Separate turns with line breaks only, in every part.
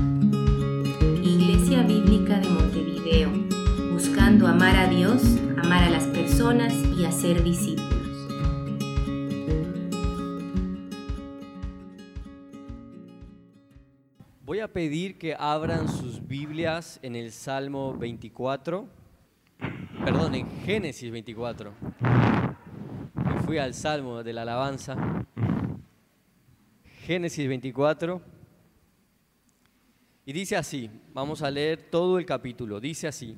Iglesia Bíblica de Montevideo, buscando amar a Dios, amar a las personas y hacer discípulos.
Voy a pedir que abran sus Biblias en el Salmo 24, perdón, en Génesis 24. Me fui al Salmo de la alabanza. Génesis 24. Y dice así, vamos a leer todo el capítulo, dice así: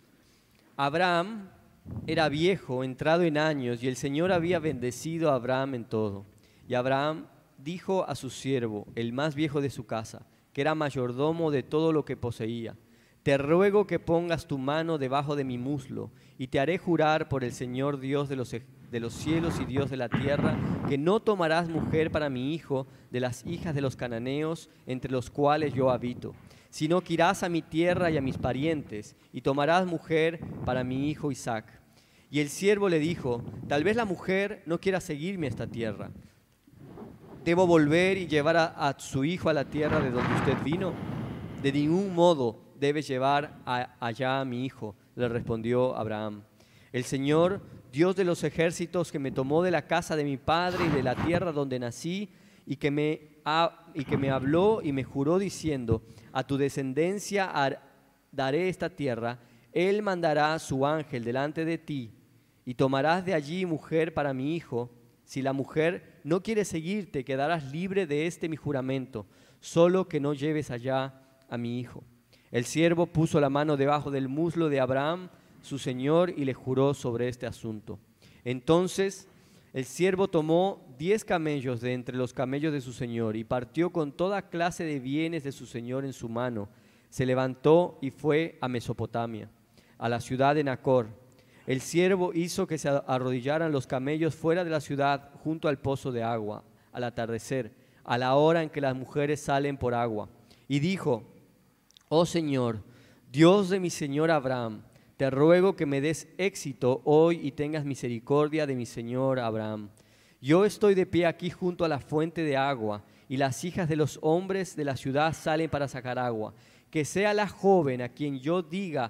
Abraham era viejo, entrado en años, y el Señor había bendecido a Abraham en todo. Y Abraham dijo a su siervo, el más viejo de su casa, que era mayordomo de todo lo que poseía: Te ruego que pongas tu mano debajo de mi muslo, y te haré jurar por el Señor Dios de los cielos y Dios de la tierra, que no tomarás mujer para mi hijo de las hijas de los cananeos, entre los cuales yo habito, sino que irás a mi tierra y a mis parientes, y tomarás mujer para mi hijo Isaac. Y el siervo le dijo: Tal vez la mujer no quiera seguirme a esta tierra. ¿Debo volver y llevar a su hijo a la tierra de donde usted vino? De ningún modo debes llevar allá a mi hijo, le respondió Abraham. El Señor, Dios de los ejércitos, que me tomó de la casa de mi padre y de la tierra donde nací, y que me habló y me juró diciendo: A tu descendencia daré esta tierra, Él mandará su ángel delante de ti, y tomarás de allí mujer para mi hijo. Si la mujer no quiere seguirte, quedarás libre de mi juramento, solo que no lleves allá a mi hijo. El siervo puso la mano debajo del muslo de Abraham, su señor, y le juró sobre este asunto. Entonces el siervo tomó 10 camellos de entre los camellos de su señor y partió con toda clase de bienes de su señor en su mano. Se levantó y fue a Mesopotamia, a la ciudad de Nacor. El siervo hizo que se arrodillaran los camellos fuera de la ciudad, junto al pozo de agua, al atardecer, a la hora en que las mujeres salen por agua. Y dijo: Oh Señor, Dios de mi señor Abraham, te ruego que me des éxito hoy y tengas misericordia de mi señor Abraham. Yo estoy de pie aquí junto a la fuente de agua, y las hijas de los hombres de la ciudad salen para sacar agua. Que sea la joven a quien yo diga,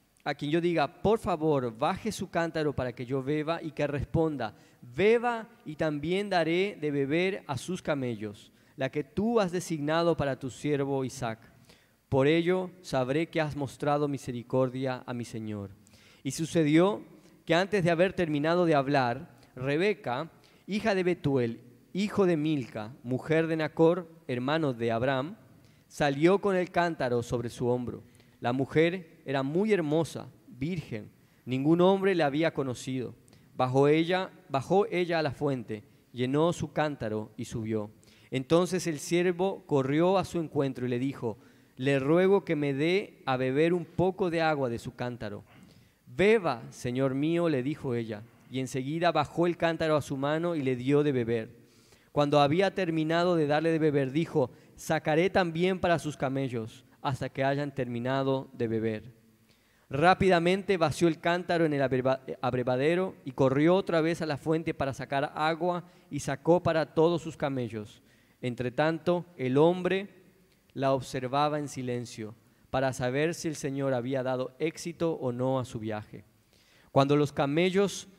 por favor, baje su cántaro para que yo beba, y que responda: beba, y también daré de beber a sus camellos, la que tú has designado para tu siervo Isaac. Por ello sabré que has mostrado misericordia a mi señor. Y sucedió que antes de haber terminado de hablar, Rebeca, hija de Betuel, hijo de Milca, mujer de Nacor, hermano de Abraham, salió con el cántaro sobre su hombro. La mujer era muy hermosa, virgen, ningún hombre la había conocido. Bajó ella a la fuente, llenó su cántaro y subió. Entonces el siervo corrió a su encuentro y le dijo: Le ruego que me dé a beber un poco de agua de su cántaro. Beba, señor mío, le dijo ella, y enseguida bajó el cántaro a su mano y le dio de beber. Cuando había terminado de darle de beber, dijo: Sacaré también para sus camellos, hasta que hayan terminado de beber. Rápidamente vació el cántaro en el abrevadero y corrió otra vez a la fuente para sacar agua, y sacó para todos sus camellos. Entretanto, el hombre la observaba en silencio, para saber si el Señor había dado éxito o no a su viaje. Cuando los camellos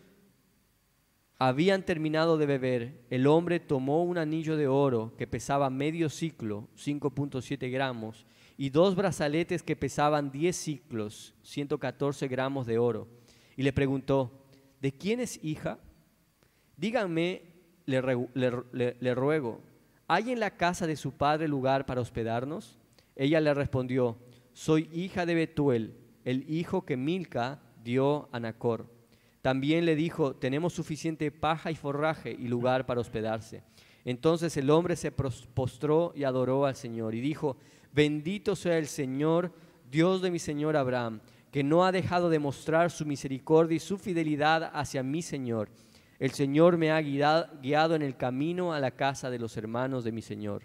habían terminado de beber, el hombre tomó un anillo de oro que pesaba medio siclo, 5.7 gramos, y 2 brazaletes que pesaban 10 siclos, 114 gramos de oro, y le preguntó: ¿De quién es hija? Díganme, le ruego, ¿hay en la casa de su padre lugar para hospedarnos? Ella le respondió: Soy hija de Betuel, el hijo que Milca dio a Nacor. También le dijo: Tenemos suficiente paja y forraje y lugar para hospedarse. Entonces el hombre se postró y adoró al Señor y dijo: Bendito sea el Señor, Dios de mi señor Abraham, que no ha dejado de mostrar su misericordia y su fidelidad hacia mi señor. El Señor me ha guiado en el camino a la casa de los hermanos de mi señor.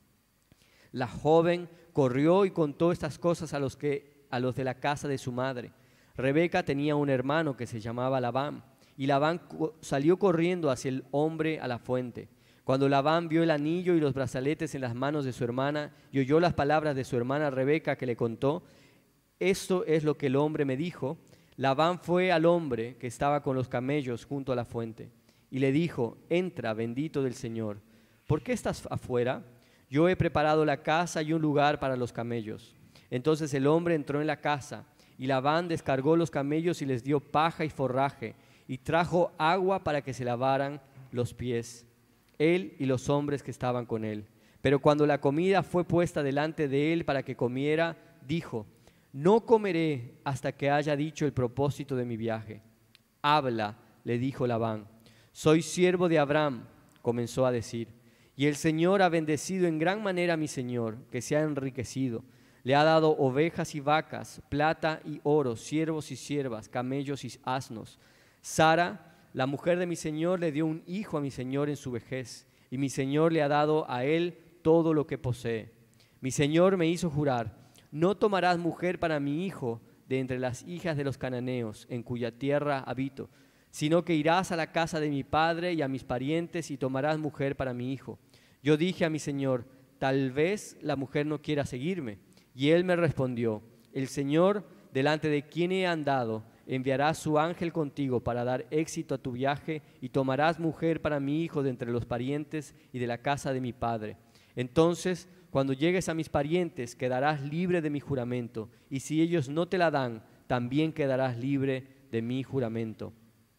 La joven corrió y contó estas cosas a los de la casa de su madre. Rebeca tenía un hermano que se llamaba Labán, y Labán salió corriendo hacia el hombre a la fuente. Cuando Labán vio el anillo y los brazaletes en las manos de su hermana y oyó las palabras de su hermana Rebeca que le contó, esto es lo que el hombre me dijo, Labán fue al hombre que estaba con los camellos junto a la fuente y le dijo, entra, bendito del Señor. ¿Por qué estás afuera? Yo he preparado la casa y un lugar para los camellos. Entonces el hombre entró en la casa y Labán descargó los camellos y les dio paja y forraje y trajo agua para que se lavaran los pies, él y los hombres que estaban con él. Pero cuando la comida fue puesta delante de él para que comiera, dijo, no comeré hasta que haya dicho el propósito de mi viaje. Habla, le dijo Labán. Soy siervo de Abraham, comenzó a decir, y el Señor ha bendecido en gran manera a mi señor, que se ha enriquecido. Le ha dado ovejas y vacas, plata y oro, siervos y siervas, camellos y asnos. Sara, la mujer de mi señor, le dio un hijo a mi señor en su vejez, y mi señor le ha dado a él todo lo que posee. Mi señor me hizo jurar, no tomarás mujer para mi hijo de entre las hijas de los cananeos, en cuya tierra habito, sino que irás a la casa de mi padre y a mis parientes y tomarás mujer para mi hijo. Yo dije a mi señor, tal vez la mujer no quiera seguirme. Y él me respondió, el Señor, delante de quien he andado, enviará su ángel contigo para dar éxito a tu viaje y tomarás mujer para mi hijo de entre los parientes y de la casa de mi padre. Entonces, cuando llegues a mis parientes, quedarás libre de mi juramento, y si ellos no te la dan, también quedarás libre de mi juramento.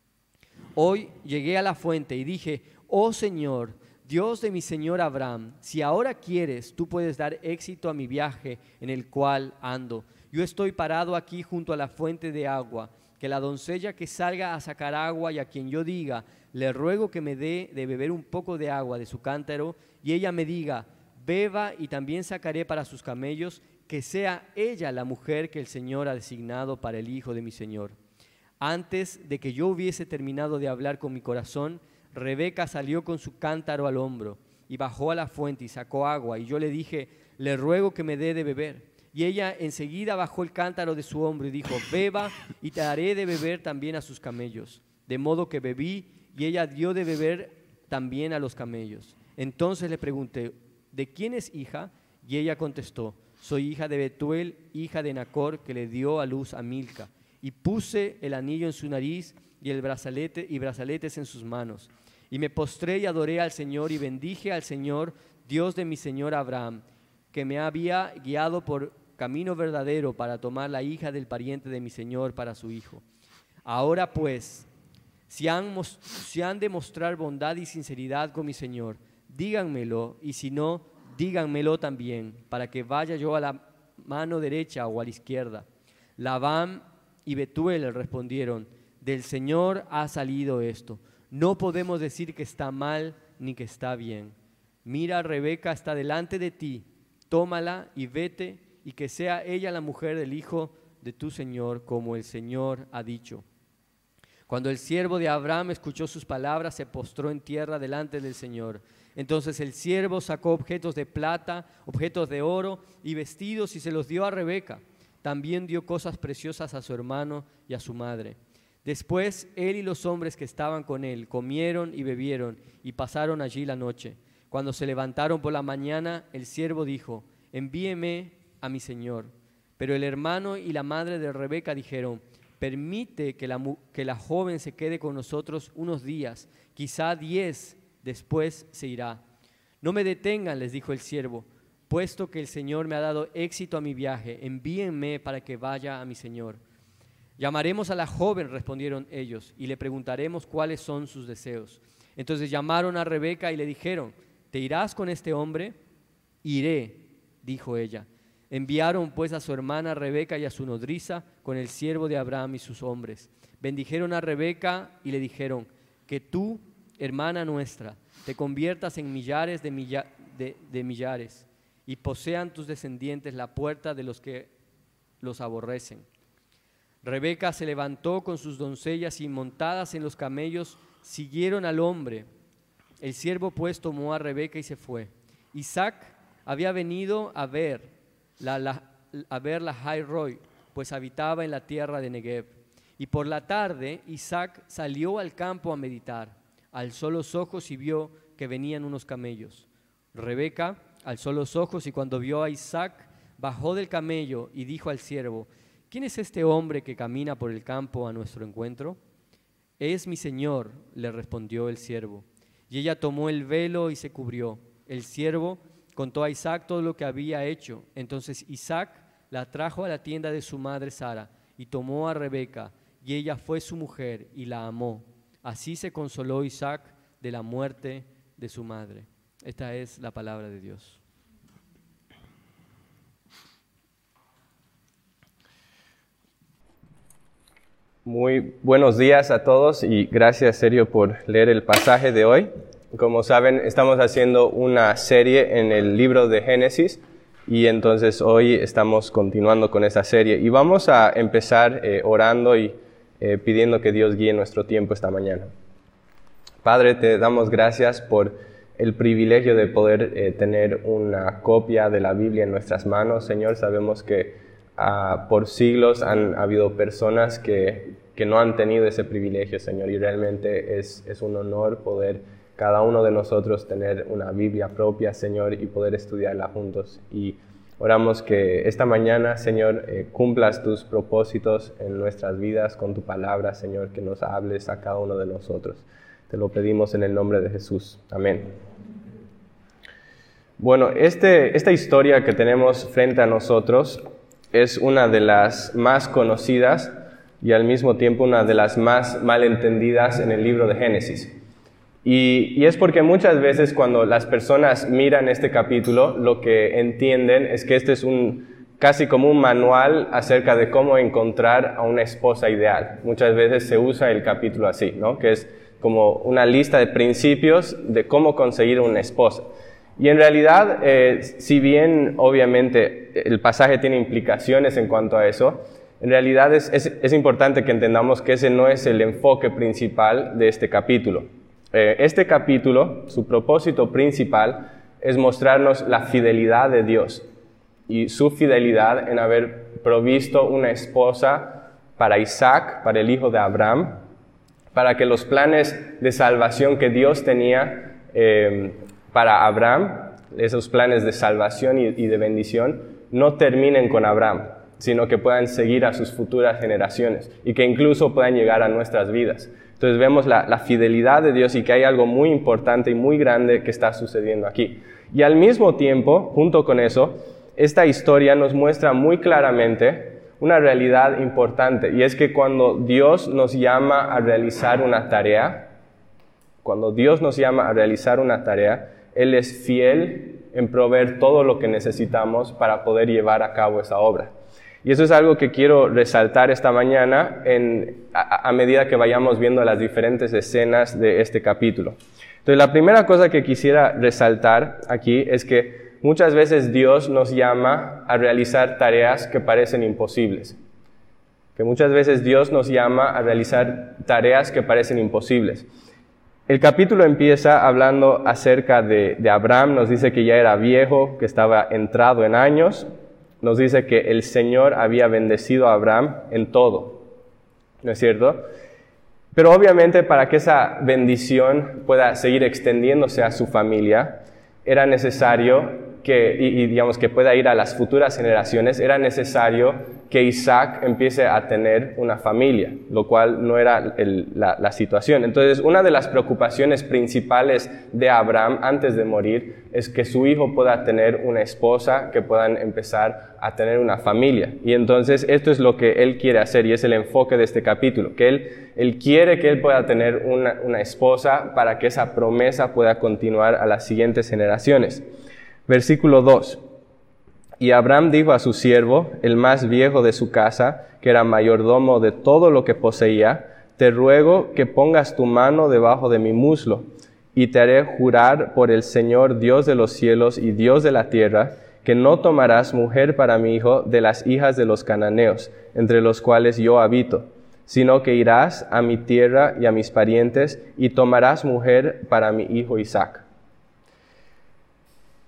Hoy llegué a la fuente y dije, oh Señor, Dios de mi señor Abraham, si ahora quieres, tú puedes dar éxito a mi viaje en el cual ando. Yo estoy parado aquí junto a la fuente de agua, que la doncella que salga a sacar agua y a quien yo diga, le ruego que me dé de beber un poco de agua de su cántaro, y ella me diga, beba y también sacaré para sus camellos, que sea ella la mujer que el Señor ha designado para el hijo de mi señor. Antes de que yo hubiese terminado de hablar con mi corazón, Rebeca salió con su cántaro al hombro y bajó a la fuente y sacó agua, y yo le dije, le ruego que me dé de beber. Y ella enseguida bajó el cántaro de su hombro y dijo, beba y te daré de beber también a sus camellos. De modo que bebí y ella dio de beber también a los camellos. Entonces le pregunté, ¿de quién es hija? Y ella contestó, soy hija de Betuel, hija de Nacor, que le dio a luz a Milca. Y puse el anillo en su nariz y el brazalete y brazaletes en sus manos. Y me postré y adoré al Señor y bendije al Señor, Dios de mi señor Abraham, que me había guiado por camino verdadero para tomar la hija del pariente de mi señor para su hijo. Ahora pues, si han de mostrar bondad y sinceridad con mi señor, díganmelo, y si no, díganmelo también, para que vaya yo a la mano derecha o a la izquierda. Labán y Betuel le respondieron, del Señor ha salido esto. No podemos decir que está mal ni que está bien. Mira, Rebeca está delante de ti, tómala y vete, y que sea ella la mujer del hijo de tu Señor, como el Señor ha dicho. Cuando el siervo de Abraham escuchó sus palabras, se postró en tierra delante del Señor. Entonces el siervo sacó objetos de plata, objetos de oro y vestidos y se los dio a Rebeca. También dio cosas preciosas a su hermano y a su madre. Después él y los hombres que estaban con él comieron y bebieron y pasaron allí la noche. Cuando se levantaron por la mañana, el siervo dijo, envíeme a mi señor. Pero el hermano y la madre de Rebeca dijeron, permite que la joven se quede con nosotros unos días, quizá 10, después se irá. No me detengan, les dijo el siervo, puesto que el Señor me ha dado éxito a mi viaje, envíenme para que vaya a mi señor. Llamaremos a la joven, respondieron ellos, y le preguntaremos cuáles son sus deseos. Entonces llamaron a Rebeca y le dijeron, ¿te irás con este hombre? Iré, dijo ella. Enviaron pues a su hermana Rebeca y a su nodriza con el siervo de Abraham y sus hombres. Bendijeron a Rebeca y le dijeron, que tú, hermana nuestra, te conviertas en millares de millares y posean tus descendientes la puerta de los que los aborrecen. Rebeca se levantó con sus doncellas y montadas en los camellos siguieron al hombre. El siervo pues tomó a Rebeca y se fue. Isaac había venido a ver la Jairoi, pues habitaba en la tierra de Negev. Y por la tarde Isaac salió al campo a meditar. Alzó los ojos y vio que venían unos camellos. Rebeca alzó los ojos y cuando vio a Isaac, bajó del camello y dijo al siervo: ¿Quién es este hombre que camina por el campo a nuestro encuentro? Es mi señor, le respondió el siervo. Y ella tomó el velo y se cubrió. El siervo contó a Isaac todo lo que había hecho. Entonces Isaac la trajo a la tienda de su madre Sara y tomó a Rebeca, y ella fue su mujer y la amó. Así se consoló Isaac de la muerte de su madre. Esta es la palabra de Dios.
Muy buenos días a todos y gracias, Sergio, por leer el pasaje de hoy. Como saben, estamos haciendo una serie en el libro de Génesis y entonces hoy estamos continuando con esa serie. Y vamos a empezar orando y pidiendo que Dios guíe nuestro tiempo esta mañana. Padre, te damos gracias por el privilegio de poder tener una copia de la Biblia en nuestras manos. Señor, sabemos que por siglos han habido personas que no han tenido ese privilegio, Señor, y realmente es un honor poder cada uno de nosotros tener una Biblia propia, Señor, y poder estudiarla juntos. Y oramos que esta mañana, Señor, cumplas tus propósitos en nuestras vidas con tu palabra, Señor, que nos hables a cada uno de nosotros. Te lo pedimos en el nombre de Jesús. Amén. Bueno, esta historia que tenemos frente a nosotros es una de las más conocidas y al mismo tiempo una de las más malentendidas en el libro de Génesis. Y es porque muchas veces cuando las personas miran este capítulo, lo que entienden es que este es casi como un manual acerca de cómo encontrar a una esposa ideal. Muchas veces se usa el capítulo así, ¿no? Que es como una lista de principios de cómo conseguir una esposa. Y en realidad, si bien obviamente el pasaje tiene implicaciones en cuanto a eso, en realidad es importante que entendamos que ese no es el enfoque principal de este capítulo. Este capítulo, su propósito principal es mostrarnos la fidelidad de Dios y su fidelidad en haber provisto una esposa para Isaac, para el hijo de Abraham, para que los planes de salvación que Dios tenía para Abraham, esos planes de salvación y de bendición, no terminen con Abraham, sino que puedan seguir a sus futuras generaciones y que incluso puedan llegar a nuestras vidas. Entonces vemos la fidelidad de Dios y que hay algo muy importante y muy grande que está sucediendo aquí. Y al mismo tiempo, junto con eso, esta historia nos muestra muy claramente una realidad importante, y es que cuando Dios nos llama a realizar una tarea, Él es fiel en proveer todo lo que necesitamos para poder llevar a cabo esa obra. Y eso es algo que quiero resaltar esta mañana a medida que vayamos viendo las diferentes escenas de este capítulo. Entonces, la primera cosa que quisiera resaltar aquí es que muchas veces Dios nos llama a realizar tareas que parecen imposibles. El capítulo empieza hablando acerca de Abraham, nos dice que ya era viejo, que estaba entrado en años, nos dice que el Señor había bendecido a Abraham en todo, ¿no es cierto? Pero obviamente para que esa bendición pueda seguir extendiéndose a su familia, era necesario que pueda ir a las futuras generaciones, era necesario que Isaac empiece a tener una familia, lo cual no era la situación. Entonces, una de las preocupaciones principales de Abraham antes de morir es que su hijo pueda tener una esposa, que puedan empezar a tener una familia. Y entonces, esto es lo que él quiere hacer y es el enfoque de este capítulo, que él quiere que él pueda tener una esposa para que esa promesa pueda continuar a las siguientes generaciones. Versículo 2. Y Abraham dijo a su siervo, el más viejo de su casa, que era mayordomo de todo lo que poseía: te ruego que pongas tu mano debajo de mi muslo, y te haré jurar por el Señor, Dios de los cielos y Dios de la tierra, que no tomarás mujer para mi hijo de las hijas de los cananeos, entre los cuales yo habito, sino que irás a mi tierra y a mis parientes, y tomarás mujer para mi hijo Isaac.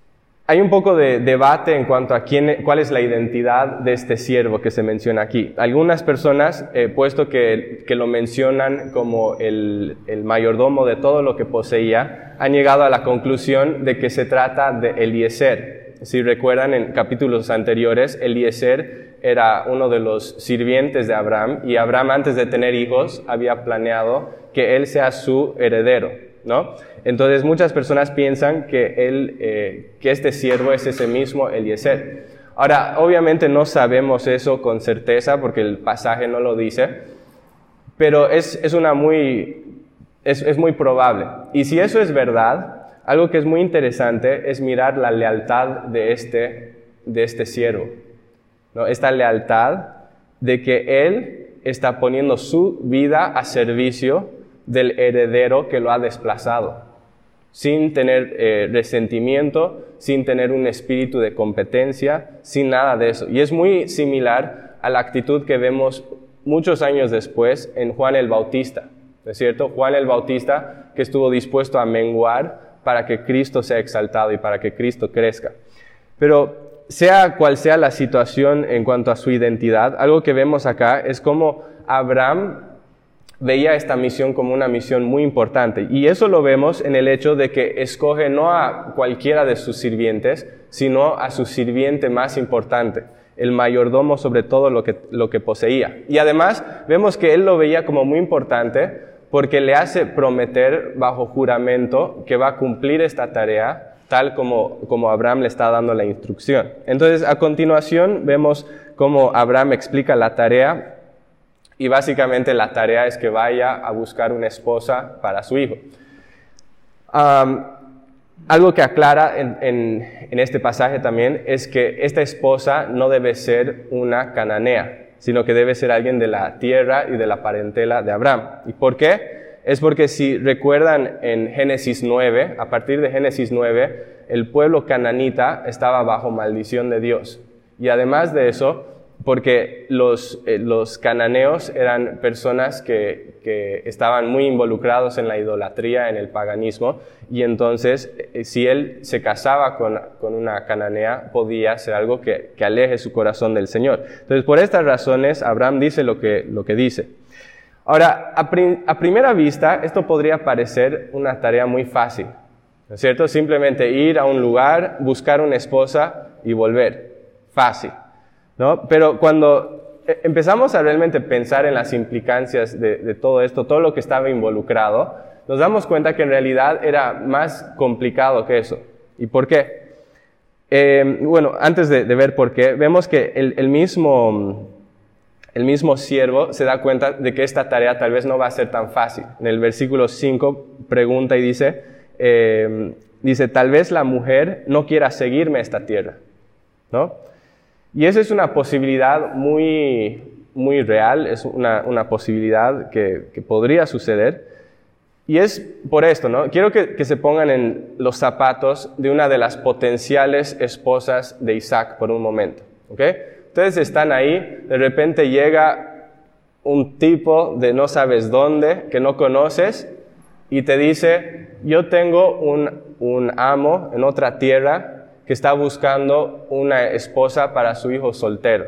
Hay un poco de debate en cuanto a cuál es la identidad de este siervo que se menciona aquí. Algunas personas, puesto que lo mencionan como el mayordomo de todo lo que poseía, han llegado a la conclusión de que se trata de Eliezer. Si recuerdan, en capítulos anteriores, Eliezer era uno de los sirvientes de Abraham, y Abraham, antes de tener hijos, había planeado que él sea su heredero, ¿no? Entonces muchas personas piensan que este siervo es ese mismo Eliezer. Ahora, obviamente no sabemos eso con certeza porque el pasaje no lo dice, pero es muy probable. Y si eso es verdad, algo que es muy interesante es mirar la lealtad de este siervo, ¿no? Esta lealtad de que él está poniendo su vida a servicio del heredero que lo ha desplazado, sin tener resentimiento, sin tener un espíritu de competencia, sin nada de eso. Y es muy similar a la actitud que vemos muchos años después en Juan el Bautista, ¿no es cierto? Juan el Bautista, que estuvo dispuesto a menguar para que Cristo sea exaltado y para que Cristo crezca. Pero sea cual sea la situación en cuanto a su identidad, algo que vemos acá es cómo Abraham veía esta misión como una misión muy importante. Y eso lo vemos en el hecho de que escoge no a cualquiera de sus sirvientes, sino a su sirviente más importante, el mayordomo sobre todo lo que poseía. Y además vemos que él lo veía como muy importante porque le hace prometer bajo juramento que va a cumplir esta tarea tal como Abraham le está dando la instrucción. Entonces, a continuación vemos cómo Abraham explica la tarea. Y básicamente la tarea es que vaya a buscar una esposa para su hijo. Algo que aclara en este pasaje también es que esta esposa no debe ser una cananea, sino que debe ser alguien de la tierra y de la parentela de Abraham. ¿Y por qué? Es porque si recuerdan en Génesis 9, a partir de Génesis 9, el pueblo cananita estaba bajo maldición de Dios. Y además de eso, porque los cananeos eran personas que estaban muy involucrados en la idolatría, en el paganismo, y entonces si él se casaba con una cananea, podía ser algo que aleje su corazón del Señor. Entonces, por estas razones, Abraham dice lo que dice. Ahora, a primera vista, esto podría parecer una tarea muy fácil, ¿no es cierto? Simplemente ir a un lugar, buscar una esposa y volver. Fácil, ¿no? Pero cuando empezamos a realmente pensar en las implicancias de todo esto, todo lo que estaba involucrado, nos damos cuenta que en realidad era más complicado que eso. ¿Y por qué? Bueno, antes de ver por qué, vemos que el mismo siervo se da cuenta de que esta tarea tal vez no va a ser tan fácil. En el versículo 5 pregunta y dice, tal vez la mujer no quiera seguirme a esta tierra, ¿no? Y esa es una posibilidad muy, muy real, es una posibilidad que podría suceder. Y es por esto, ¿no? Quiero que se pongan en los zapatos de una de las potenciales esposas de Isaac por un momento, ¿ok? Ustedes están ahí, de repente llega un tipo de no sabes dónde, que no conoces, y te dice, yo tengo un amo en otra tierra que está buscando una esposa para su hijo soltero.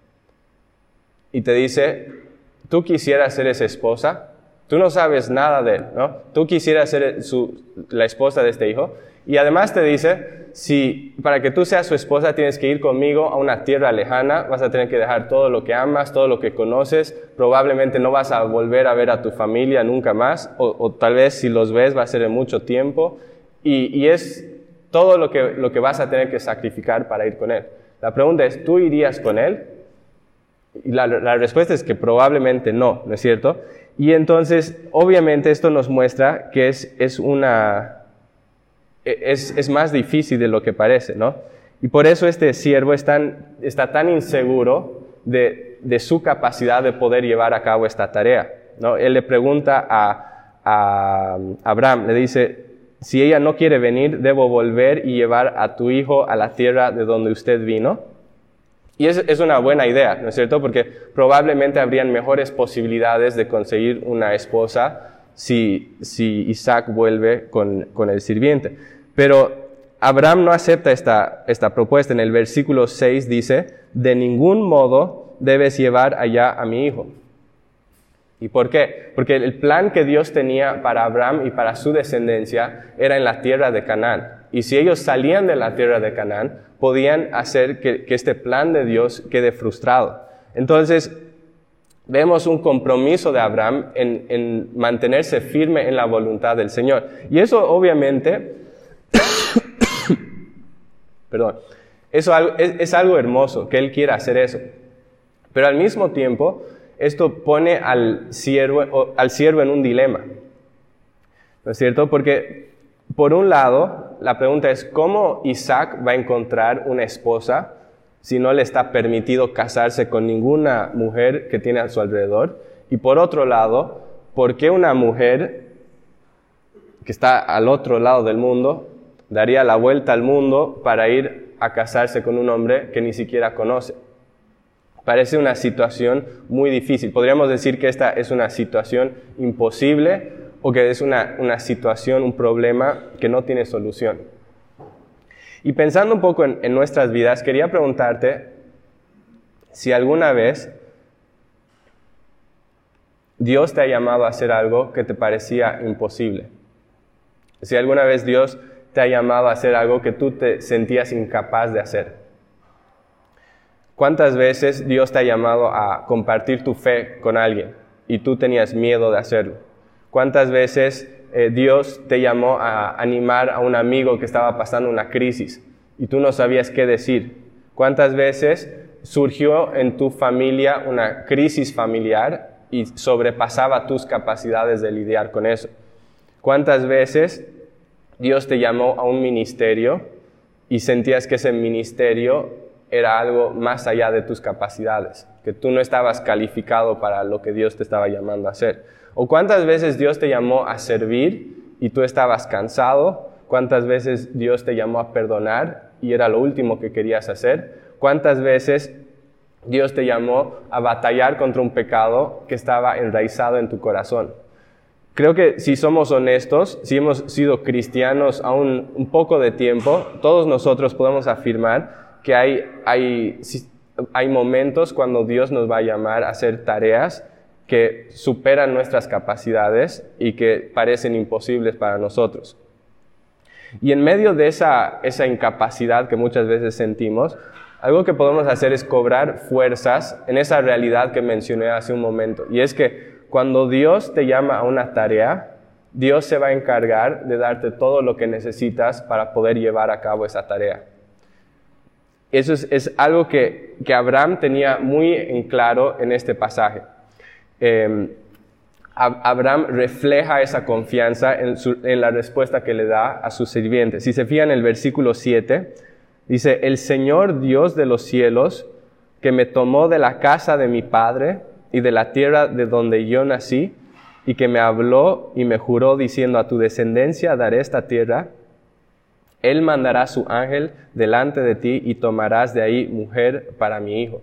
Y te dice, ¿tú quisieras ser esa esposa? Tú no sabes nada de él, ¿no? Tú quisieras ser la esposa de este hijo. Y además te dice, si para que tú seas su esposa tienes que ir conmigo a una tierra lejana, vas a tener que dejar todo lo que amas, todo lo que conoces, probablemente no vas a volver a ver a tu familia nunca más, o tal vez si los ves va a ser en mucho tiempo, y es todo lo que vas a tener que sacrificar para ir con él. La pregunta es, ¿tú irías con él? Y la respuesta es que probablemente no, ¿no es cierto? Y entonces, obviamente esto nos muestra que es más difícil de lo que parece, ¿no? Y por eso este siervo está tan inseguro de su capacidad de poder llevar a cabo esta tarea, ¿no? Él le pregunta a Abraham, le dice, si ella no quiere venir, debo volver y llevar a tu hijo a la tierra de donde usted vino. Y es una buena idea, ¿no es cierto? Porque probablemente habrían mejores posibilidades de conseguir una esposa si Isaac vuelve con el sirviente. Pero Abraham no acepta esta propuesta. En el versículo 6 dice, de ningún modo debes llevar allá a mi hijo. ¿Y por qué? Porque el plan que Dios tenía para Abraham y para su descendencia era en la tierra de Canaán. Y si ellos salían de la tierra de Canaán, podían hacer que este plan de Dios quede frustrado. Entonces, vemos un compromiso de Abraham en mantenerse firme en la voluntad del Señor. Y eso obviamente, eso es algo hermoso, que Él quiera hacer eso. Pero al mismo tiempo, esto pone al siervo en un dilema. ¿No es cierto? Porque, por un lado, la pregunta es, ¿cómo Isaac va a encontrar una esposa si no le está permitido casarse con ninguna mujer que tiene a su alrededor? Y por otro lado, ¿por qué una mujer que está al otro lado del mundo daría la vuelta al mundo para ir a casarse con un hombre que ni siquiera conoce? Parece una situación muy difícil. Podríamos decir que esta es una situación imposible o que es una situación, un problema que no tiene solución. Y pensando un poco en nuestras vidas, quería preguntarte si alguna vez Dios te ha llamado a hacer algo que te parecía imposible. Si alguna vez Dios te ha llamado a hacer algo que tú te sentías incapaz de hacer. ¿Cuántas veces Dios te ha llamado a compartir tu fe con alguien y tú tenías miedo de hacerlo? ¿Cuántas veces Dios te llamó a animar a un amigo que estaba pasando una crisis y tú no sabías qué decir? ¿Cuántas veces surgió en tu familia una crisis familiar y sobrepasaba tus capacidades de lidiar con eso? ¿Cuántas veces Dios te llamó a un ministerio y sentías que ese ministerio era algo más allá de tus capacidades, que tú no estabas calificado para lo que Dios te estaba llamando a hacer? ¿O cuántas veces Dios te llamó a servir y tú estabas cansado? ¿Cuántas veces Dios te llamó a perdonar y era lo último que querías hacer? ¿Cuántas veces Dios te llamó a batallar contra un pecado que estaba enraizado en tu corazón? Creo que si somos honestos, si hemos sido cristianos aún un poco de tiempo, todos nosotros podemos afirmar que hay momentos cuando Dios nos va a llamar a hacer tareas que superan nuestras capacidades y que parecen imposibles para nosotros. Y en medio de esa incapacidad que muchas veces sentimos, algo que podemos hacer es cobrar fuerzas en esa realidad que mencioné hace un momento. Y es que cuando Dios te llama a una tarea, Dios se va a encargar de darte todo lo que necesitas para poder llevar a cabo esa tarea. Eso es algo que Abraham tenía muy en claro en este pasaje. Abraham refleja esa confianza en la respuesta que le da a sus sirvientes. Si se fijan en el versículo 7, dice, el Señor Dios de los cielos, que me tomó de la casa de mi padre y de la tierra de donde yo nací, y que me habló y me juró diciendo, a tu descendencia daré esta tierra, Él mandará su ángel delante de ti y tomarás de ahí mujer para mi hijo.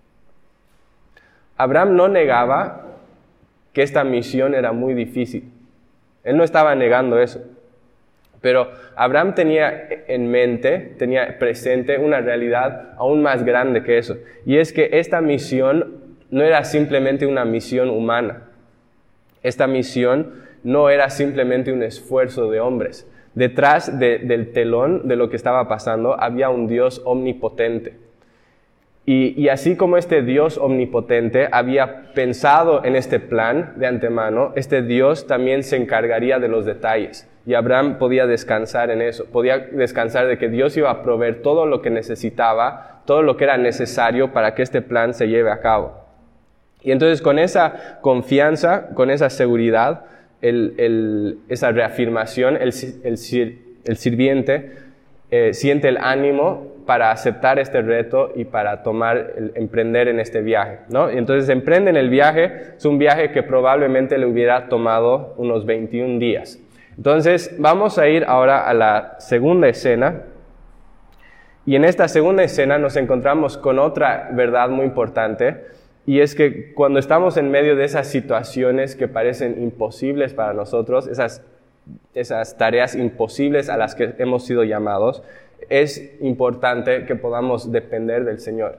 Abraham no negaba que esta misión era muy difícil. Él no estaba negando eso. Pero Abraham tenía en mente, tenía presente una realidad aún más grande que eso. Y es que esta misión no era simplemente una misión humana. Esta misión no era simplemente un esfuerzo de hombres. Detrás del telón de lo que estaba pasando había un Dios omnipotente. Y así como este Dios omnipotente había pensado en este plan de antemano, este Dios también se encargaría de los detalles. Y Abraham podía descansar en eso, podía descansar de que Dios iba a proveer todo lo que necesitaba, todo lo que era necesario para que este plan se lleve a cabo. Y entonces con esa confianza, con esa seguridad, esa reafirmación, el sirviente siente el ánimo para aceptar este reto y para emprender en este viaje, ¿no? Y entonces emprenden el viaje. Es un viaje que probablemente le hubiera tomado unos 21 días. Entonces vamos a ir ahora a la segunda escena. Y en esta segunda escena nos encontramos con otra verdad muy importante. Y es que cuando estamos en medio de esas situaciones que parecen imposibles para nosotros, esas esas tareas imposibles a las que hemos sido llamados, es importante que podamos depender del Señor,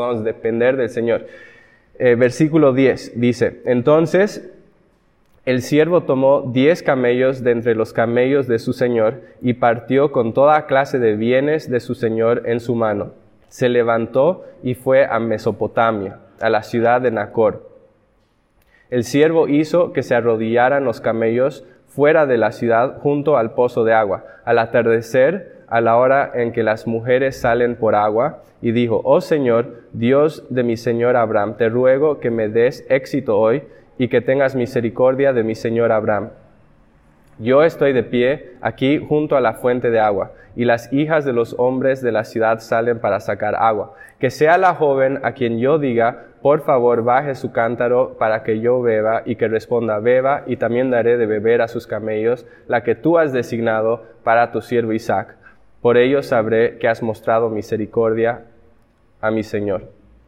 Versículo 10 dice, entonces el siervo tomó 10 camellos de entre los camellos de su señor y partió con toda clase de bienes de su señor en su mano. Se levantó y fue a Mesopotamia, a la ciudad de Nacor. El siervo hizo que se arrodillaran los camellos fuera de la ciudad junto al pozo de agua, al atardecer, a la hora en que las mujeres salen por agua, y dijo, oh Señor, Dios de mi señor Abraham, te ruego que me des éxito hoy y que tengas misericordia de mi señor Abraham. Yo estoy de pie aquí junto a la fuente de agua, y las hijas de los hombres de la ciudad salen para sacar agua. Que sea la joven a quien yo diga, por favor, baje su cántaro para que yo beba, y que responda, beba, y también daré de beber a sus camellos, la que tú has designado para tu siervo Isaac. Por ello sabré que has mostrado misericordia a mi Señor.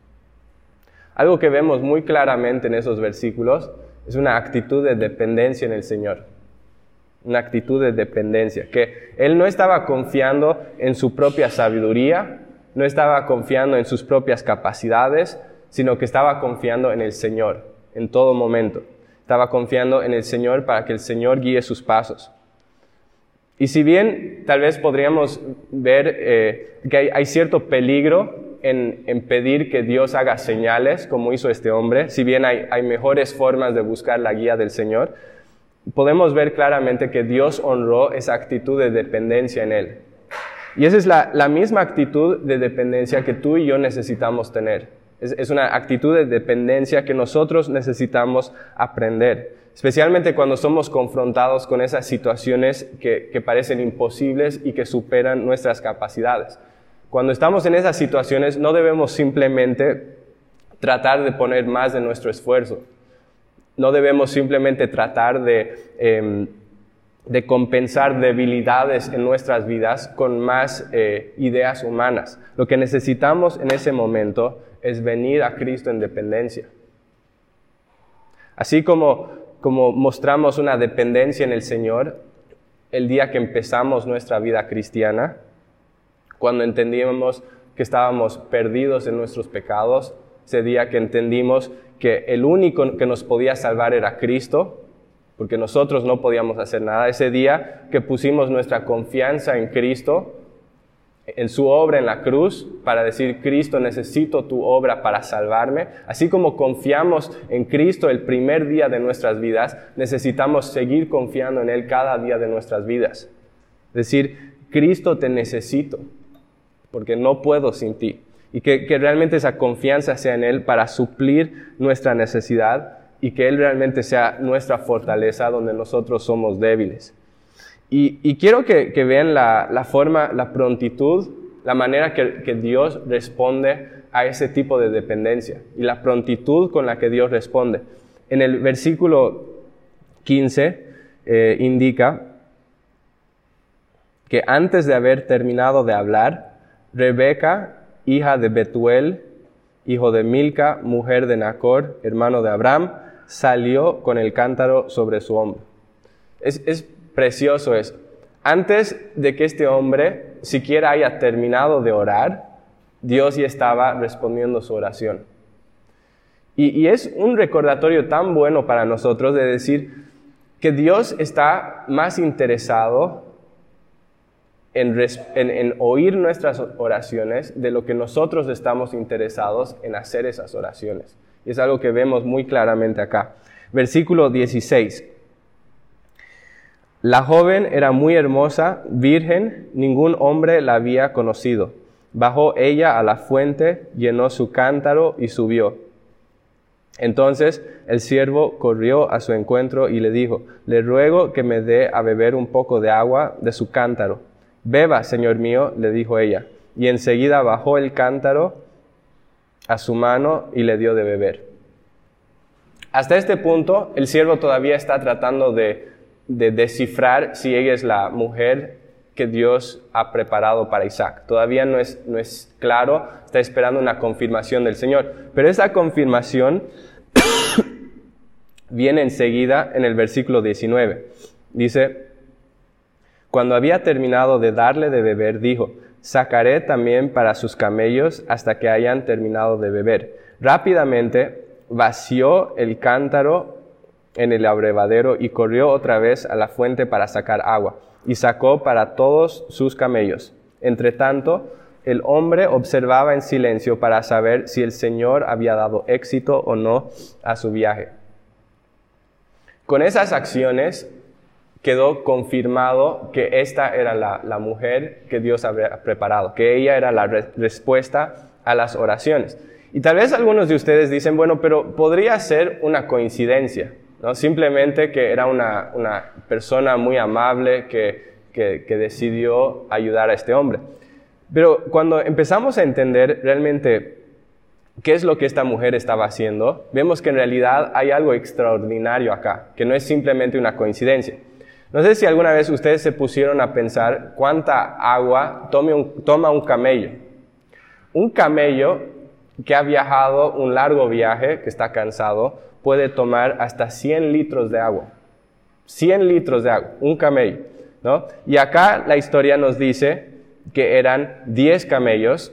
Algo que vemos muy claramente en esos versículos es una actitud de dependencia en el Señor. Una actitud de dependencia, que él no estaba confiando en su propia sabiduría, no estaba confiando en sus propias capacidades, sino que estaba confiando en el Señor en todo momento. Estaba confiando en el Señor para que el Señor guíe sus pasos. Y si bien tal vez podríamos ver que hay cierto peligro en pedir que Dios haga señales, como hizo este hombre, si bien hay mejores formas de buscar la guía del Señor, podemos ver claramente que Dios honró esa actitud de dependencia en él. Y esa es la misma actitud de dependencia que tú y yo necesitamos tener. Es una actitud de dependencia que nosotros necesitamos aprender, especialmente cuando somos confrontados con esas situaciones que parecen imposibles y que superan nuestras capacidades. Cuando estamos en esas situaciones no debemos simplemente tratar de poner más de nuestro esfuerzo. No debemos simplemente tratar de compensar debilidades en nuestras vidas con más ideas humanas. Lo que necesitamos en ese momento es venir a Cristo en dependencia. Así como mostramos una dependencia en el Señor el día que empezamos nuestra vida cristiana, cuando entendimos que estábamos perdidos en nuestros pecados, ese día que entendimos que el único que nos podía salvar era Cristo, porque nosotros no podíamos hacer nada. Ese día que pusimos nuestra confianza en Cristo, en su obra en la cruz, para decir, Cristo, necesito tu obra para salvarme. Así como confiamos en Cristo el primer día de nuestras vidas, necesitamos seguir confiando en Él cada día de nuestras vidas. Decir, Cristo, te necesito, porque no puedo sin ti. Y que realmente esa confianza sea en Él para suplir nuestra necesidad y que Él realmente sea nuestra fortaleza donde nosotros somos débiles. Y quiero que vean la forma, la prontitud, la manera que Dios responde a ese tipo de dependencia y la prontitud con la que Dios responde. En el versículo 15 indica que antes de haber terminado de hablar, Rebeca, hija de Betuel, hijo de Milca, mujer de Nacor, hermano de Abraham, salió con el cántaro sobre su hombro. Es precioso eso. Antes de que este hombre siquiera haya terminado de orar, Dios ya estaba respondiendo su oración. Y es un recordatorio tan bueno para nosotros de decir que Dios está más interesado en oír nuestras oraciones de lo que nosotros estamos interesados en hacer esas oraciones. Y es algo que vemos muy claramente acá. Versículo 16. La joven era muy hermosa, virgen, ningún hombre la había conocido. Bajó ella a la fuente, llenó su cántaro y subió. Entonces el siervo corrió a su encuentro y le dijo, le ruego que me dé a beber un poco de agua de su cántaro. Beba, señor mío, le dijo ella, y enseguida bajó el cántaro a su mano y le dio de beber. Hasta este punto, el siervo todavía está tratando de descifrar si ella es la mujer que Dios ha preparado para Isaac. Todavía no es claro, está esperando una confirmación del Señor. Pero esa confirmación viene enseguida en el versículo 19. Dice, Cuando había terminado de darle de beber, dijo: sacaré también para sus camellos hasta que hayan terminado de beber. Rápidamente vació el cántaro en el abrevadero y corrió otra vez a la fuente para sacar agua, y sacó para todos sus camellos. Entretanto, el hombre observaba en silencio para saber si el Señor había dado éxito o no a su viaje. Con esas acciones quedó confirmado que esta era la mujer que Dios había preparado, que ella era la respuesta a las oraciones. Y tal vez algunos de ustedes dicen, bueno, pero podría ser una coincidencia, ¿no? Simplemente que era una persona muy amable que decidió ayudar a este hombre. Pero cuando empezamos a entender realmente qué es lo que esta mujer estaba haciendo, vemos que en realidad hay algo extraordinario acá, que no es simplemente una coincidencia. No sé si alguna vez ustedes se pusieron a pensar cuánta agua toma un camello. Un camello que ha viajado un largo viaje, que está cansado, puede tomar hasta 100 litros de agua. 100 litros de agua, un camello, ¿no? Y acá la historia nos dice que eran 10 camellos,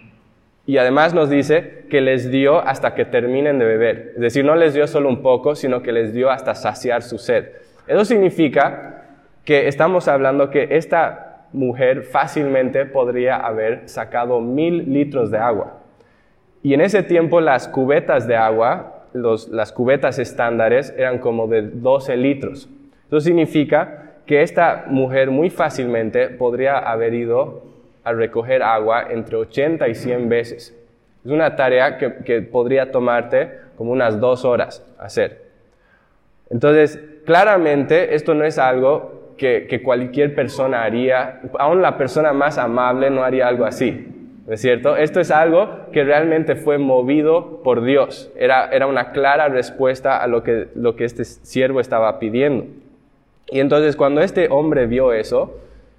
y además nos dice que les dio hasta que terminen de beber. Es decir, no les dio solo un poco, sino que les dio hasta saciar su sed. Eso significa que estamos hablando que esta mujer fácilmente podría haber sacado 1000 litros de agua. Y en ese tiempo las cubetas de agua, las cubetas estándares, eran como de 12 litros. Eso significa que esta mujer muy fácilmente podría haber ido a recoger agua entre 80 y 100 veces. Es una tarea que podría tomarte como unas 2 horas hacer. Entonces, claramente esto no es algo que cualquier persona haría, aún la persona más amable no haría algo así, ¿no es cierto? Esto es algo que realmente fue movido por Dios. Era una clara respuesta a lo que este siervo estaba pidiendo. Y entonces cuando este hombre vio eso,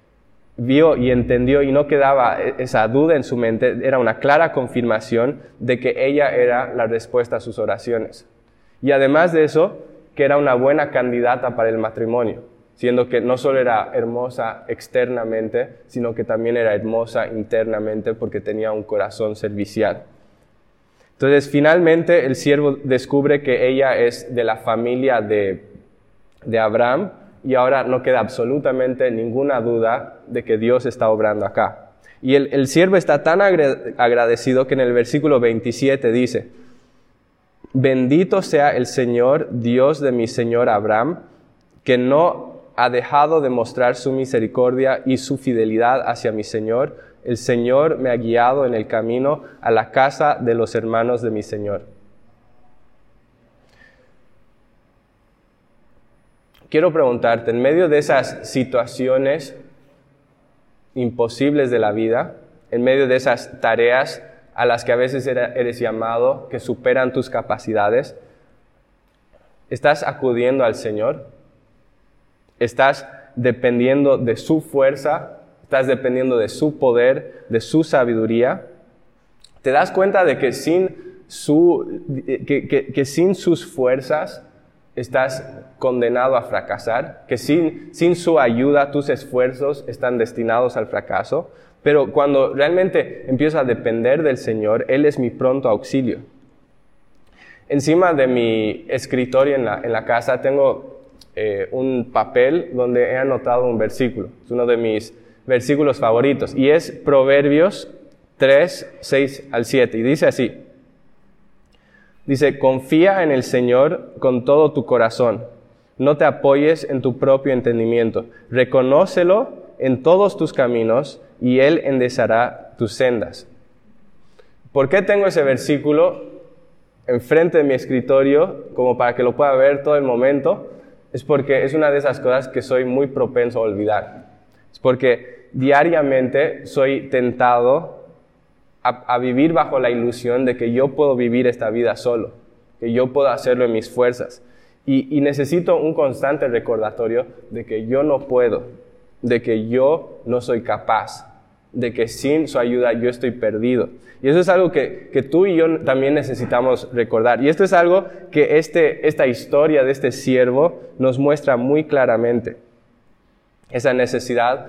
vio y entendió y no quedaba esa duda en su mente, era una clara confirmación de que ella era la respuesta a sus oraciones. Y además de eso, que era una buena candidata para el matrimonio, siendo que no solo era hermosa externamente, sino que también era hermosa internamente porque tenía un corazón servicial. Entonces finalmente el siervo descubre que ella es de la familia de Abraham, y ahora no queda absolutamente ninguna duda de que Dios está obrando acá. Y el siervo está tan agradecido que en el versículo 27 dice: bendito sea el Señor, Dios de mi señor Abraham, que no ha dejado de mostrar su misericordia y su fidelidad hacia mi señor. El Señor me ha guiado en el camino a la casa de los hermanos de mi señor. Quiero preguntarte, en medio de esas situaciones imposibles de la vida, en medio de esas tareas a las que a veces eres llamado, que superan tus capacidades, ¿estás acudiendo al Señor? ¿Estás dependiendo de su fuerza? ¿Estás dependiendo de su poder, de su sabiduría? ¿Te das cuenta de que sin sus fuerzas estás condenado a fracasar? Que sin su ayuda tus esfuerzos están destinados al fracaso. Pero cuando realmente empiezo a depender del Señor, Él es mi pronto auxilio. Encima de mi escritorio en la casa tengo un papel donde he anotado un versículo. Es uno de mis versículos favoritos y es Proverbios 3, 6 al 7. Y dice así. Dice: confía en el Señor con todo tu corazón. No te apoyes en tu propio entendimiento. Reconócelo en todos tus caminos y Él enderezará tus sendas. ¿Por qué tengo ese versículo enfrente de mi escritorio como para que lo pueda ver todo el momento? Es porque es una de esas cosas que soy muy propenso a olvidar. Es porque diariamente soy tentado a vivir bajo la ilusión de que yo puedo vivir esta vida solo, que yo puedo hacerlo en mis fuerzas. Y necesito un constante recordatorio de que yo no puedo, de que yo no soy capaz, de que sin su ayuda yo estoy perdido. Y eso es algo que tú y yo también necesitamos recordar. Y esto es algo que esta historia de este siervo nos muestra muy claramente. esa necesidad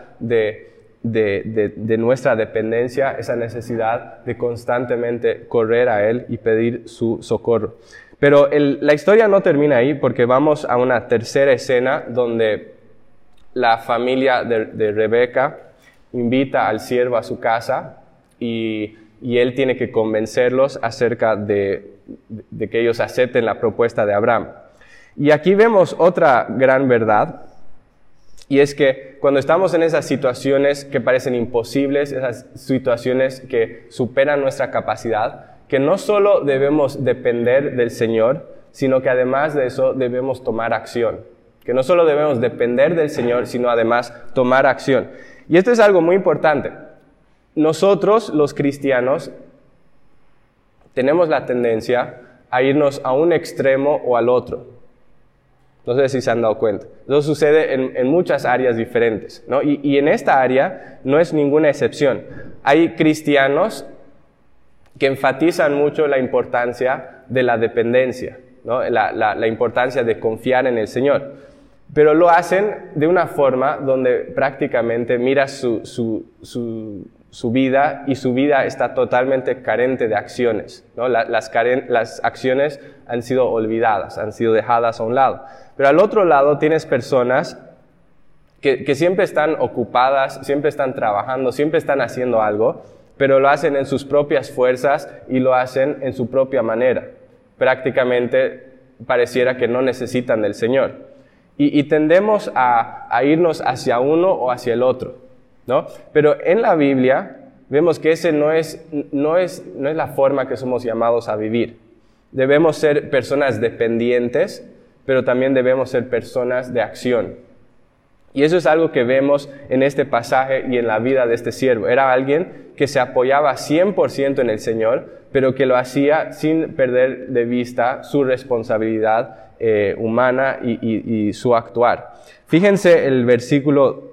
de nuestra dependencia, esa necesidad de constantemente correr a Él y pedir su socorro. Pero la historia no termina ahí, porque vamos a una tercera escena donde la familia de Rebeca invita al siervo a su casa y él tiene que convencerlos acerca de que ellos acepten la propuesta de Abraham. Y aquí vemos otra gran verdad, y es que cuando estamos en esas situaciones que parecen imposibles, esas situaciones que superan nuestra capacidad, que no solo debemos depender del Señor, sino que además de eso debemos tomar acción. Que no solo debemos depender del Señor, sino además tomar acción. Y esto es algo muy importante. Nosotros, los cristianos, tenemos la tendencia a irnos a un extremo o al otro. No sé si se han dado cuenta. Eso sucede en muchas áreas diferentes, ¿no? Y en esta área no es ninguna excepción. Hay cristianos que enfatizan mucho la importancia de la dependencia, ¿no? La importancia de confiar en el Señor. Pero lo hacen de una forma donde prácticamente miras su vida, y su vida está totalmente carente de acciones, ¿no? Las acciones han sido olvidadas, han sido dejadas a un lado. Pero al otro lado tienes personas que siempre están ocupadas, siempre están trabajando, siempre están haciendo algo, pero lo hacen en sus propias fuerzas y lo hacen en su propia manera. Prácticamente pareciera que no necesitan del Señor. Y tendemos a irnos hacia uno o hacia el otro, ¿no? Pero en la Biblia vemos que ese no es la forma que somos llamados a vivir. Debemos ser personas dependientes, pero también debemos ser personas de acción. Y eso es algo que vemos en este pasaje y en la vida de este siervo. Era alguien que se apoyaba 100% en el Señor, pero que lo hacía sin perder de vista su responsabilidad humana y su actuar. Fíjense el versículo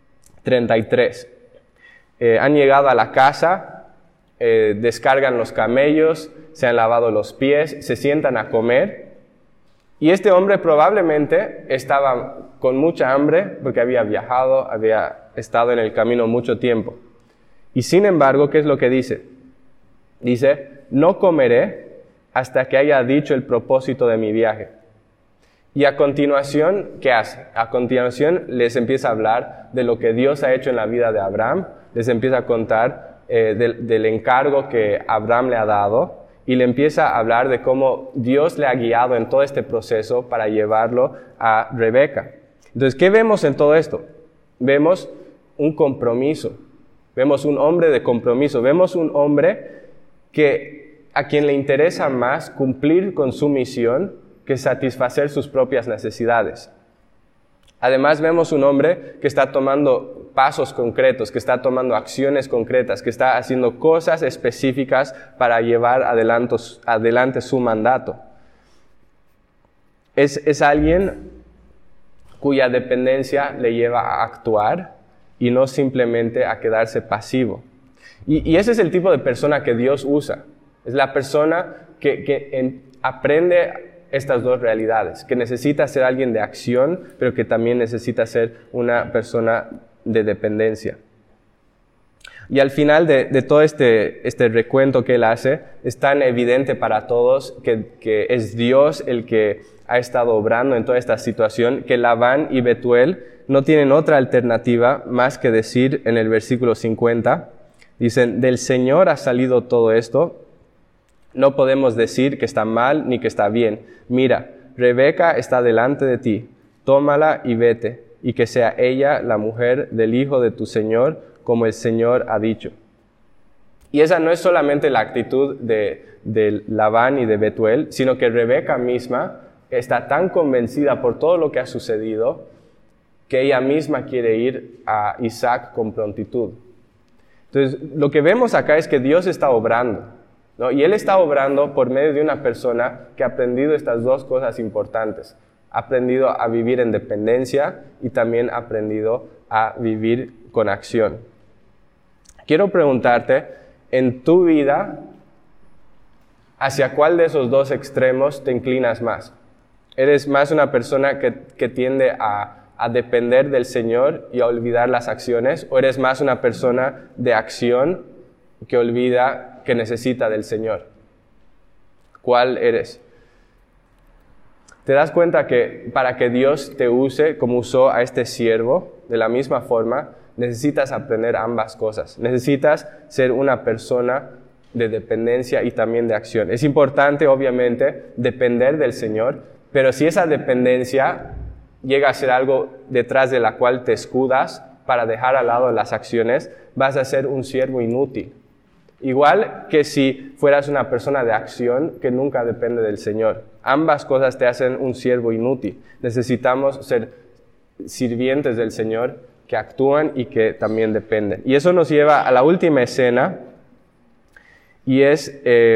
33. Han llegado a la casa, descargan los camellos, se han lavado los pies, se sientan a comer. Y este hombre probablemente estaba con mucha hambre porque había viajado, había estado en el camino mucho tiempo. Y sin embargo, ¿qué es lo que dice? Dice, no comeré hasta que haya dicho el propósito de mi viaje. Y a continuación, ¿qué hace? A continuación les empieza a hablar de lo que Dios ha hecho en la vida de Abraham, les empieza a contar del encargo que Abraham le ha dado, y le empieza a hablar de cómo Dios le ha guiado en todo este proceso para llevarlo a Rebeca. Entonces, ¿qué vemos en todo esto? Vemos un compromiso, vemos un hombre de compromiso, vemos un hombre a quien le interesa más cumplir con su misión que satisfacer sus propias necesidades. Además, vemos un hombre que está tomando pasos concretos, que está tomando acciones concretas, que está haciendo cosas específicas para llevar adelante su mandato. Es alguien cuya dependencia le lleva a actuar y no simplemente a quedarse pasivo. Y ese es el tipo de persona que Dios usa. Es la persona que aprende estas dos realidades, que necesita ser alguien de acción, pero que también necesita ser una persona de dependencia. Y al final de todo este recuento que él hace, es tan evidente para todos que es Dios el que ha estado obrando en toda esta situación, que Labán y Betuel no tienen otra alternativa más que decir en el versículo 50, dicen, del Señor ha salido todo esto, no podemos decir que está mal ni que está bien. Mira, Rebeca está delante de ti, tómala y vete, y que sea ella la mujer del hijo de tu Señor, como el Señor ha dicho. Y esa no es solamente la actitud de Labán y de Betuel, sino que Rebeca misma está tan convencida por todo lo que ha sucedido, que ella misma quiere ir a Isaac con prontitud. Entonces, lo que vemos acá es que Dios está obrando, ¿no? Y Él está obrando por medio de una persona que ha aprendido estas dos cosas importantes. Ha aprendido a vivir en dependencia y también ha aprendido a vivir con acción. Quiero preguntarte, en tu vida, ¿hacia cuál de esos dos extremos te inclinas más? ¿Eres más una persona que tiende a a depender del Señor y a olvidar las acciones? ¿O eres más una persona de acción que olvida que necesita del Señor? ¿Cuál eres? ¿Te das cuenta que para que Dios te use como usó a este siervo, de la misma forma, necesitas aprender ambas cosas? Necesitas ser una persona de dependencia y también de acción. Es importante, obviamente, depender del Señor, pero si esa dependencia llega a ser algo detrás de la cual te escudas para dejar al lado las acciones, vas a ser un siervo inútil. Igual que si fueras una persona de acción que nunca depende del Señor. Ambas cosas te hacen un siervo inútil. Necesitamos ser sirvientes del Señor que actúan y que también dependen. Y eso nos lleva a la última escena, y es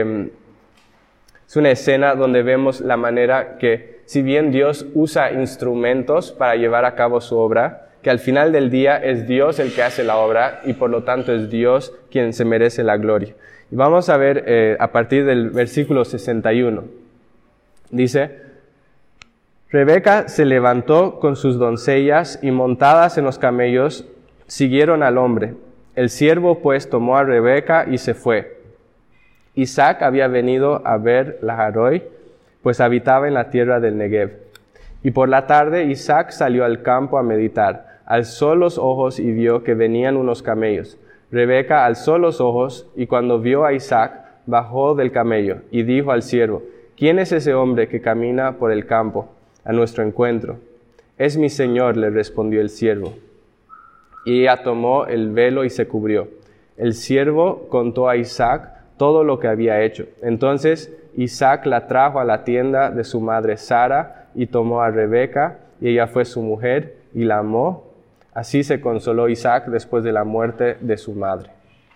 una escena donde vemos la manera que, si bien Dios usa instrumentos para llevar a cabo su obra, que al final del día es Dios el que hace la obra y por lo tanto es Dios quien se merece la gloria. Y vamos a ver a partir del versículo 61. Dice: Rebeca se levantó con sus doncellas y montadas en los camellos siguieron al hombre. El siervo pues tomó a Rebeca y se fue. Isaac había venido a ver Laharói, pues habitaba en la tierra del Negev. Y por la tarde Isaac salió al campo a meditar. Alzó los ojos y vio que venían unos camellos. Rebeca alzó los ojos y cuando vio a Isaac, bajó del camello y dijo al siervo: ¿Quién es ese hombre que camina por el campo a nuestro encuentro? Es mi señor, le respondió el siervo. Y ella tomó el velo y se cubrió. El siervo contó a Isaac todo lo que había hecho. Entonces Isaac la trajo a la tienda de su madre Sara y tomó a Rebeca, y ella fue su mujer y la amó. Así se consoló Isaac después de la muerte de su madre.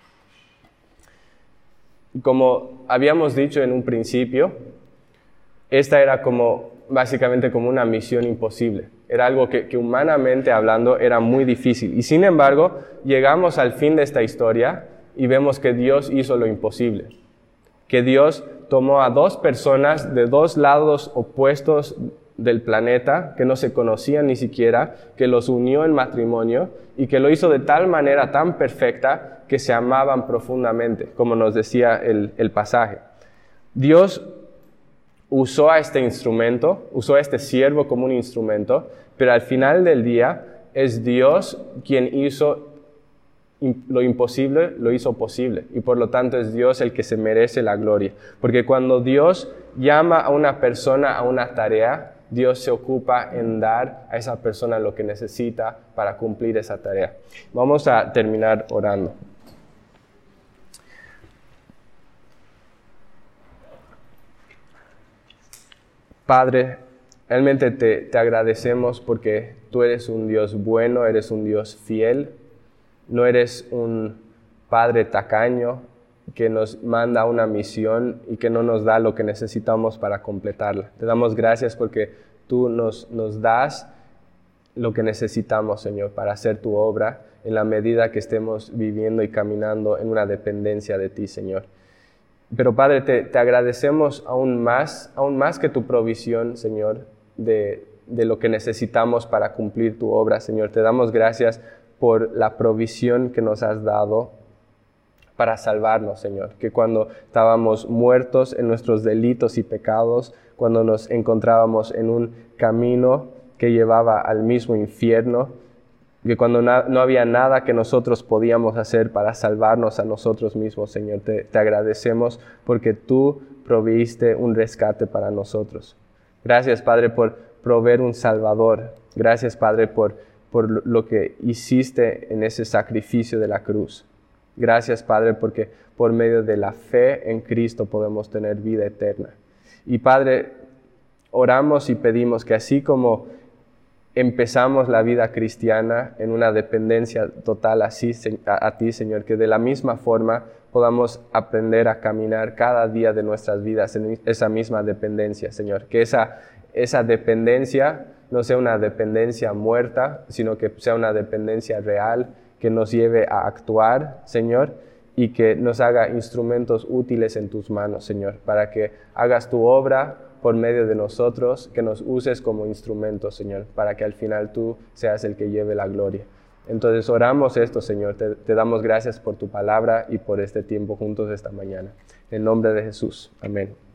Como habíamos dicho en un principio, esta era básicamente como una misión imposible. Era algo que humanamente hablando era muy difícil. Y sin embargo, llegamos al fin de esta historia y vemos que Dios hizo lo imposible. Que Dios tomó a dos personas de dos lados opuestos del planeta, que no se conocían ni siquiera, que los unió en matrimonio y que lo hizo de tal manera tan perfecta que se amaban profundamente, como nos decía el pasaje. Dios usó a este instrumento, usó a este siervo como un instrumento, pero al final del día es Dios quien hizo lo imposible, lo hizo posible, y por lo tanto es Dios el que se merece la gloria. Porque cuando Dios llama a una persona a una tarea, Dios se ocupa en dar a esa persona lo que necesita para cumplir esa tarea. Vamos a terminar orando. Padre, realmente te agradecemos porque tú eres un Dios bueno, eres un Dios fiel, no eres un Padre tacaño que nos manda una misión y que no nos da lo que necesitamos para completarla. Te damos gracias porque tú nos das lo que necesitamos, Señor, para hacer tu obra en la medida que estemos viviendo y caminando en una dependencia de ti, Señor. Pero Padre, te agradecemos aún más que tu provisión, Señor, de lo que necesitamos para cumplir tu obra, Señor. Te damos gracias por la provisión que nos has dado para salvarnos, Señor. Que cuando estábamos muertos en nuestros delitos y pecados, cuando nos encontrábamos en un camino que llevaba al mismo infierno, que cuando no había nada que nosotros podíamos hacer para salvarnos a nosotros mismos, Señor, te agradecemos porque tú proveíste un rescate para nosotros. Gracias, Padre, por proveer un Salvador. Gracias, Padre, por lo que hiciste en ese sacrificio de la cruz. Gracias, Padre, porque por medio de la fe en Cristo podemos tener vida eterna. Y, Padre, oramos y pedimos que así como empezamos la vida cristiana en una dependencia total a ti, Señor, que de la misma forma podamos aprender a caminar cada día de nuestras vidas en esa misma dependencia, Señor. Que esa dependencia no sea una dependencia muerta, sino que sea una dependencia real, que nos lleve a actuar, Señor, y que nos haga instrumentos útiles en tus manos, Señor, para que hagas tu obra por medio de nosotros, que nos uses como instrumentos, Señor, para que al final tú seas el que lleve la gloria. Entonces oramos esto, Señor, te damos gracias por tu palabra y por este tiempo juntos esta mañana. En nombre de Jesús. Amén.